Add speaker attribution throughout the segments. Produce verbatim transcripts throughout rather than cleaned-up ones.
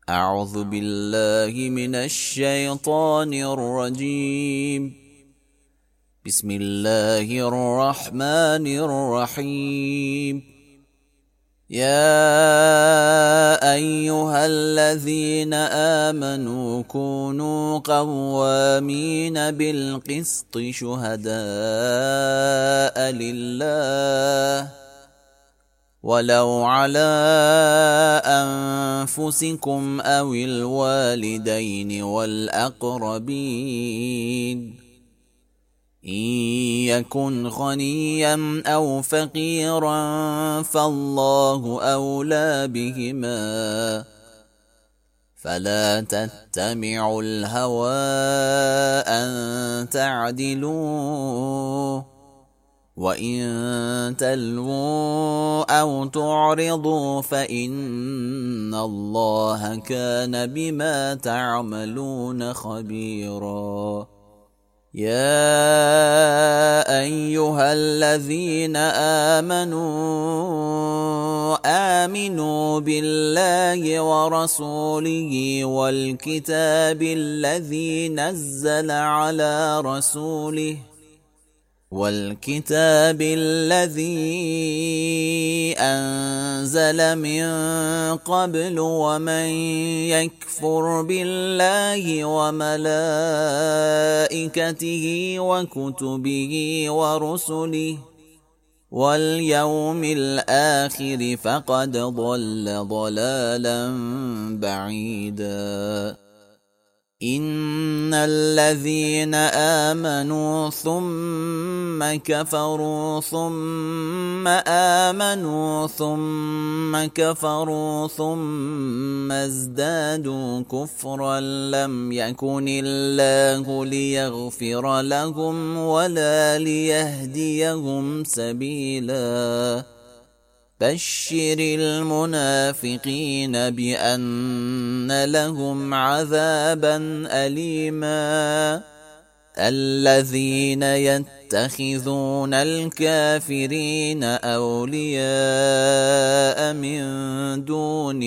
Speaker 1: أعوذ بالله من الشيطان الرجيم. بسم الله الرحمن الرحيم. يا أيها الذين آمنوا كونوا قوامين بالقسط شهداء لله ولو على أنفسكم أو الوالدين والأقربين إن يكن غنيا أو فقيرا فالله أولى بهما فلا تتبعوا الهوى أن تعدلوا وإن تلووا أو تعرضوا فإن الله كان بما تعملون خبيرا. يا أيها الذين آمنوا آمنوا بالله ورسوله والكتاب الذي نزل على رسوله والكتاب الذي أنزل من قبل ومن يكفر بالله وملائكته وكتبه ورسله واليوم الآخر فقد ضل ضلالا بعيدا. إن الذين آمنوا ثم كفروا ثم آمنوا ثم كفروا ثم ازدادوا كفرا لم يكن الله ليغفر لهم ولا ليهديهم سبيلا. بشر المنافقين بأن لهم عذابا أليما. الذين يتخذون الكافرين أولياء من دون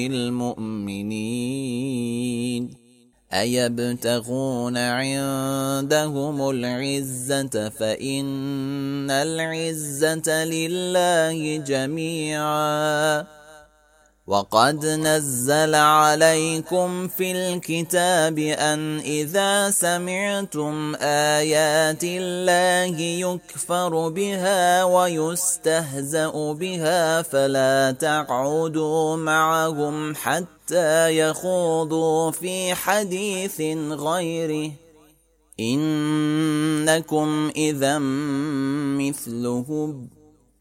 Speaker 1: المؤمنين أيبتغون عندهم العزة فإن العزة لله جميعا. وقد نزل عليكم في الكتاب أن إذا سمعتم آيات الله يكفر بها ويستهزأ بها فلا تقعدوا معهم حتى يخوضوا في حديث غيره إنكم إذا مثلهم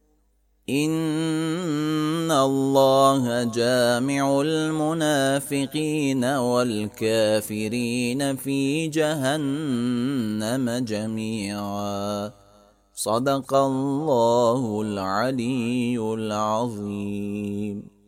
Speaker 1: إن الله جامع المنافقين والكافرين في جهنم جميعا. صدق الله العلي العظيم.